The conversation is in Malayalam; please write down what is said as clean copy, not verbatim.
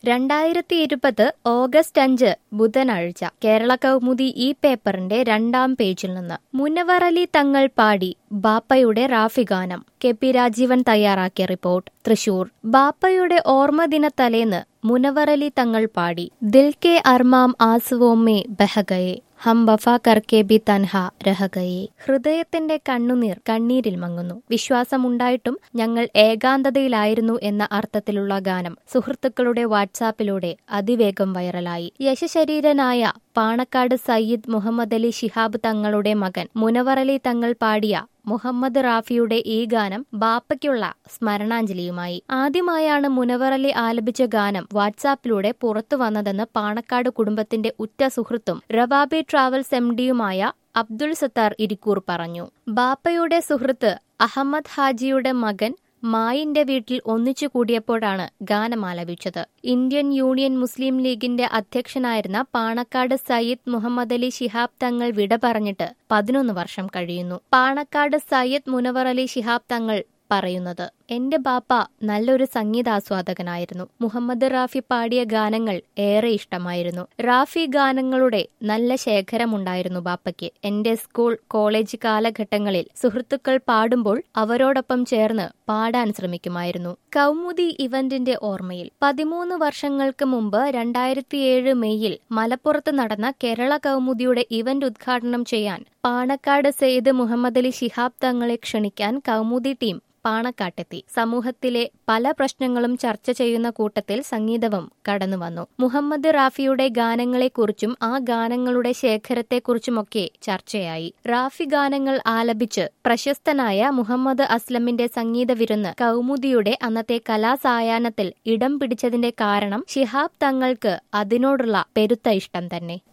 2020 ഓഗസ്റ്റ് 5 ബുധനാഴ്ച കേരള കൗമുദി ഈ പേപ്പറിന്റെ 2-ാം പേജിൽ നിന്ന് മുനവർ അലി തങ്ങൾ പാടി ബാപ്പയുടെ റാഫി ഗാനം. കെ.പി. രാജീവൻ തയ്യാറാക്കിയ റിപ്പോർട്ട്. തൃശൂർ. ബാപ്പയുടെ ഓർമ്മദിന തലേന്ന് മുനവർ അലി തങ്ങൾ പാടി ദിൽ കെ അർമാം ആസുവോമ്മേ ബഹഗയെ ഹം വഫാ കർക്കെ ബി തൻഹ രഹഗയെ. ഹൃദയത്തിന്റെ കണ്ണുനീർ കണ്ണീരിൽ മങ്ങുന്നു. വിശ്വാസമുണ്ടായിട്ടും ഞങ്ങൾ ഏകാന്തതയിലായിരുന്നു എന്ന അർത്ഥത്തിലുള്ള ഗാനം സുഹൃത്തുക്കളുടെ വാട്സാപ്പിലൂടെ അതിവേഗം വൈറലായി. യശശരീരനായ പാണക്കാട് സയ്യിദ് മുഹമ്മദ് അലി ശിഹാബ് തങ്ങളുടെ മകൻ മുനവർ അലി തങ്ങൾ പാടിയ മുഹമ്മദ് റാഫിയുടെ ഈ ഗാനം ബാപ്പയ്ക്കുള്ള സ്മരണാഞ്ജലിയുമായി. ആദ്യമായാണ് മുനവർ അലി ആലപിച്ച ഗാനം വാട്സാപ്പിലൂടെ പുറത്തു വന്നതെന്ന് പാണക്കാട് കുടുംബത്തിന്റെ ഉറ്റ സുഹൃത്തും റവാബി ട്രാവൽസ് MD-യുമായ അബ്ദുൾ സത്താർ ഇരിക്കൂർ പറഞ്ഞു. ബാപ്പയുടെ സുഹൃത്ത് അഹമ്മദ് ഹാജിയുടെ മകൻ മായിന്റെ വീട്ടിൽ ഒന്നിച്ചു കൂടിയപ്പോഴാണ് ഗാനം ആലപിച്ചത്. ഇന്ത്യൻ യൂണിയൻ മുസ്ലിം ലീഗിന്റെ അധ്യക്ഷനായിരുന്ന പാണക്കാട് സയ്യിദ് മുഹമ്മദ് അലി ശിഹാബ് തങ്ങൾ വിട പറഞ്ഞിട്ട് 11 വർഷം കഴിയുന്നു. പാണക്കാട് സയ്യിദ് മുനവർ അലി ശിഹാബ് തങ്ങൾ പറയുന്നത്: എന്റെ ബാപ്പ നല്ലൊരു സംഗീതാസ്വാദകനായിരുന്നു. മുഹമ്മദ് റാഫി പാടിയ ഗാനങ്ങൾ ഏറെ ഇഷ്ടമായിരുന്നു. റാഫി ഗാനങ്ങളുടെ നല്ല ശേഖരമുണ്ടായിരുന്നു ബാപ്പയ്ക്ക്. എന്റെ സ്കൂൾ കോളേജ് കാലഘട്ടങ്ങളിൽ സുഹൃത്തുക്കൾ പാടുമ്പോൾ അവരോടൊപ്പം ചേർന്ന് പാടാൻ ശ്രമിക്കുമായിരുന്നു. കൗമുദി ഇവന്റിന്റെ ഓർമ്മയിൽ 13 വർഷങ്ങൾക്ക് മുമ്പ് 2007 മെയ്യിൽ മലപ്പുറത്ത് നടന്ന കേരള കൗമുദിയുടെ ഇവന്റ് ഉദ്ഘാടനം ചെയ്യാൻ പാണക്കാട് സയ്യിദ് മുഹമ്മദ് അലി ശിഹാബ് തങ്ങളെ ക്ഷണിക്കാൻ കൗമുദി ടീം പാണക്കാട്ടെത്തി. സമൂഹത്തിലെ പല പ്രശ്നങ്ങളും ചർച്ച ചെയ്യുന്ന കൂട്ടത്തിൽ സംഗീതവും കടന്നുവന്നു. മുഹമ്മദ് റാഫിയുടെ ഗാനങ്ങളെക്കുറിച്ചും ആ ഗാനങ്ങളുടെ ശേഖരത്തെക്കുറിച്ചുമൊക്കെ ചർച്ചയായി. റാഫി ഗാനങ്ങൾ ആലപിച്ച് പ്രശസ്തനായ മുഹമ്മദ് അസ്ലമിന്റെ സംഗീത വിരുന്ന് കൗമുദിയുടെ അന്നത്തെ കലാസായാഹ്നത്തിൽ ഇടം പിടിച്ചതിന്റെ കാരണം ശിഹാബ് തങ്ങൾക്ക് അതിനോടുള്ള പെരുത്ത ഇഷ്ടം തന്നെ.